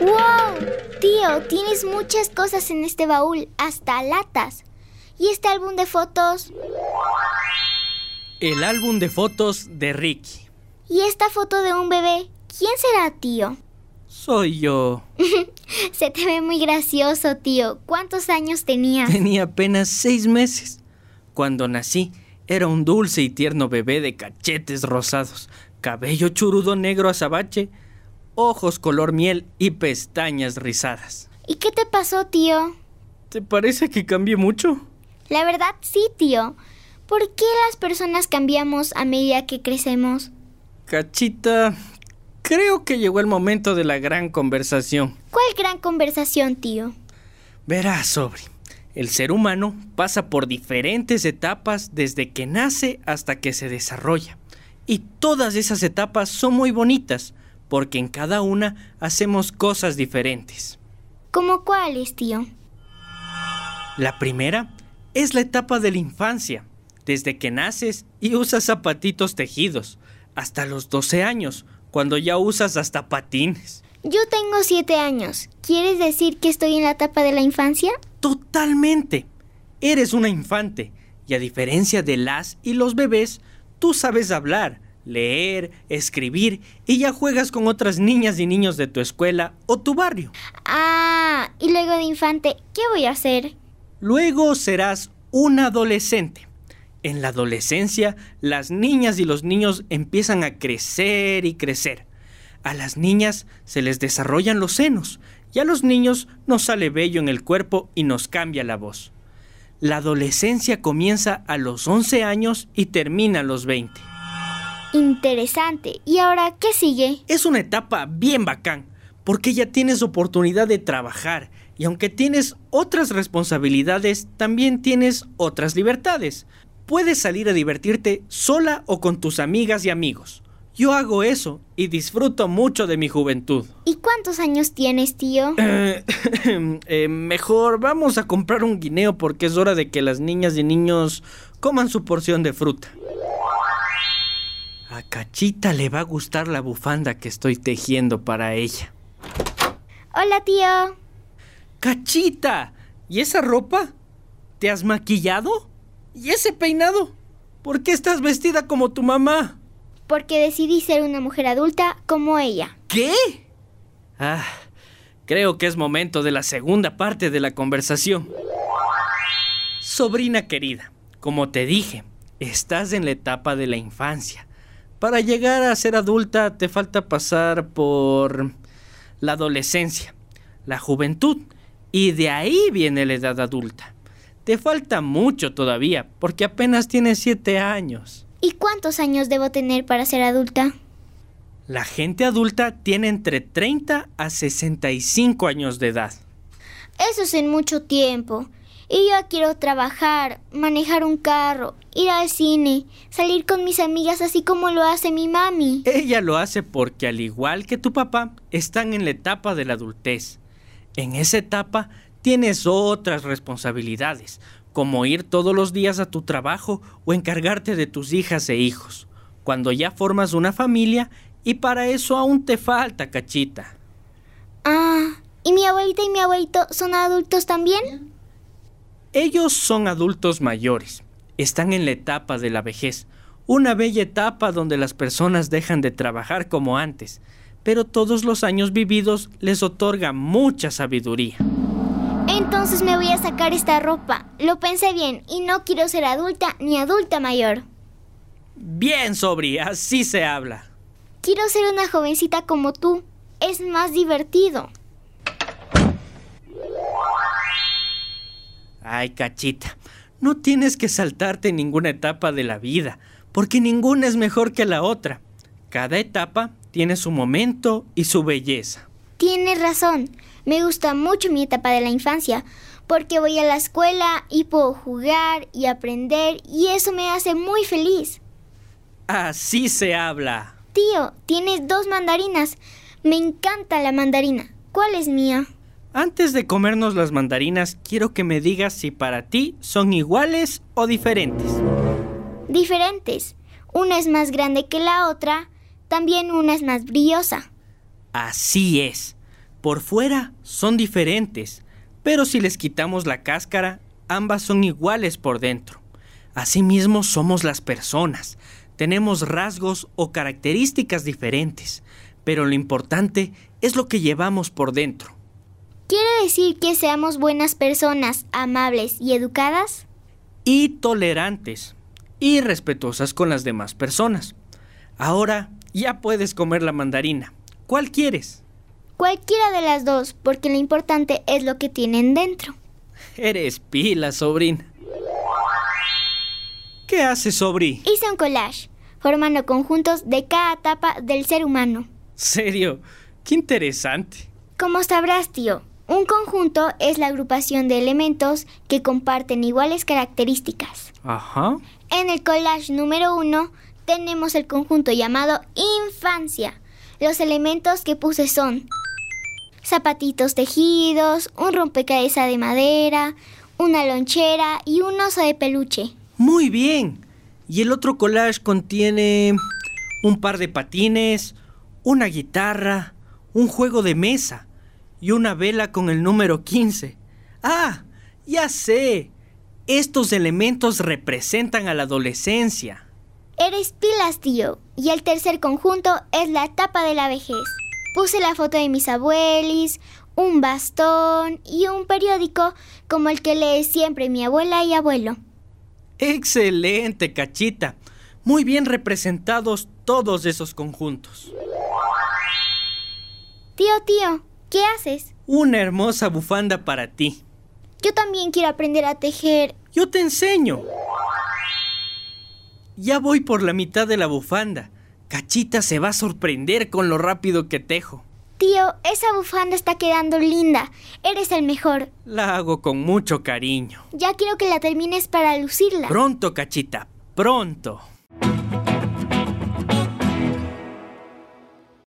¡Wow! Tío, tienes muchas cosas en este baúl, hasta latas. ¿Y este álbum de fotos? El álbum de fotos de Ricky. ¿Y esta foto de un bebé? ¿Quién será, tío? Soy yo. Se te ve muy gracioso, tío. ¿Cuántos años tenías? Tenía apenas 6 meses. Cuando nací, era un dulce y tierno bebé de cachetes rosados, cabello churudo negro azabache, ojos color miel y pestañas rizadas. ¿Y qué te pasó, tío? ¿Te parece que cambié mucho? La verdad, sí, tío. ¿Por qué las personas cambiamos a medida que crecemos? Cachita, creo que llegó el momento de la gran conversación. ¿Cuál gran conversación, tío? Verás, Sobri, el ser humano pasa por diferentes etapas desde que nace hasta que se desarrolla. Y todas esas etapas son muy bonitas, porque en cada una hacemos cosas diferentes. ¿Cómo cuáles, tío? La primera es la etapa de la infancia, desde que naces y usas zapatitos tejidos, hasta los 12 años, cuando ya usas hasta patines. Yo tengo 7 años. ¿Quieres decir que estoy en la etapa de la infancia? ¡Totalmente! Eres una infante, y a diferencia de las y los bebés, tú sabes hablar, leer, escribir y ya juegas con otras niñas y niños de tu escuela o tu barrio. Ah, y luego de infante, ¿qué voy a hacer? Luego serás un adolescente. En la adolescencia, las niñas y los niños empiezan a crecer y crecer. A las niñas se les desarrollan los senos y a los niños nos sale vello en el cuerpo y nos cambia la voz. La adolescencia comienza a los 11 años y termina a los 20. Interesante. ¿Y ahora qué sigue? Es una etapa bien bacán, porque ya tienes oportunidad de trabajar y aunque tienes otras responsabilidades, también tienes otras libertades. Puedes salir a divertirte sola o con tus amigas y amigos. Yo hago eso y disfruto mucho de mi juventud. ¿Y cuántos años tienes, tío? Mejor vamos a comprar un guineo porque es hora de que las niñas y niños coman su porción de fruta. A Cachita le va a gustar la bufanda que estoy tejiendo para ella. Hola, tío. ¡Cachita! ¿Y esa ropa? ¿Te has maquillado? ¿Y ese peinado? ¿Por qué estás vestida como tu mamá? Porque decidí ser una mujer adulta como ella. ¿Qué? Creo que es momento de la segunda parte de la conversación. Sobrina querida, como te dije, estás en la etapa de la infancia. Para llegar a ser adulta te falta pasar por la adolescencia, la juventud, y de ahí viene la edad adulta. Te falta mucho todavía, porque apenas tienes 7 años. ¿Y cuántos años debo tener para ser adulta? La gente adulta tiene entre 30 a 65 años de edad. Eso es en mucho tiempo. Y yo quiero trabajar, manejar un carro, ir al cine, salir con mis amigas así como lo hace mi mami. Ella lo hace porque, al igual que tu papá, están en la etapa de la adultez. En esa etapa tienes otras responsabilidades, como ir todos los días a tu trabajo o encargarte de tus hijas e hijos, cuando ya formas una familia, y para eso aún te falta, Cachita. ¿Y mi abuelita y mi abuelito son adultos también? Ellos son adultos mayores, están en la etapa de la vejez, una bella etapa donde las personas dejan de trabajar como antes, pero todos los años vividos les otorga mucha sabiduría. Entonces me voy a sacar esta ropa. Lo pensé bien y no quiero ser adulta ni adulta mayor. Bien, Sobri, así se habla. Quiero ser una jovencita como tú. Es más divertido. Ay, Cachita, no tienes que saltarte ninguna etapa de la vida, porque ninguna es mejor que la otra. Cada etapa tiene su momento y su belleza. Tienes razón. Me gusta mucho mi etapa de la infancia, porque voy a la escuela y puedo jugar y aprender, y eso me hace muy feliz. Así se habla. Tío, tienes 2 mandarinas. Me encanta la mandarina. ¿Cuál es mía? Antes de comernos las mandarinas, quiero que me digas si para ti son iguales o diferentes. Diferentes. Una es más grande que la otra. También una es más brillosa. Así es. Por fuera son diferentes, pero si les quitamos la cáscara, ambas son iguales por dentro. Asimismo somos las personas. Tenemos rasgos o características diferentes, pero lo importante es lo que llevamos por dentro. ¿Quiere decir que seamos buenas personas, amables y educadas? Y tolerantes, y respetuosas con las demás personas. Ahora ya puedes comer la mandarina. ¿Cuál quieres? Cualquiera de las dos, porque lo importante es lo que tienen dentro. Eres pila, sobrina. ¿Qué haces, sobrí? Hice un collage, formando conjuntos de cada etapa del ser humano. ¿Serio? ¡Qué interesante! Como sabrás, tío, un conjunto es la agrupación de elementos que comparten iguales características. Ajá. En el collage número 1 tenemos el conjunto llamado infancia. Los elementos que puse son zapatitos tejidos, un rompecabezas de madera, una lonchera y un oso de peluche. Muy bien. Y el otro collage contiene un par de patines, una guitarra, un juego de mesa y una vela con el número 15. ¡Ah! Ya sé. Estos elementos representan a la adolescencia. Eres pilas, tío. Y el tercer conjunto es la etapa de la vejez. Puse la foto de mis abuelis, un bastón y un periódico como el que lee siempre mi abuela y abuelo. ¡Excelente, Cachita! Muy bien representados todos esos conjuntos. Tío, ¿qué haces? Una hermosa bufanda para ti. Yo también quiero aprender a tejer. Yo te enseño. Ya voy por la mitad de la bufanda. Cachita se va a sorprender con lo rápido que tejo. Tío, esa bufanda está quedando linda. Eres el mejor. La hago con mucho cariño. Ya quiero que la termines para lucirla. Pronto, Cachita, pronto.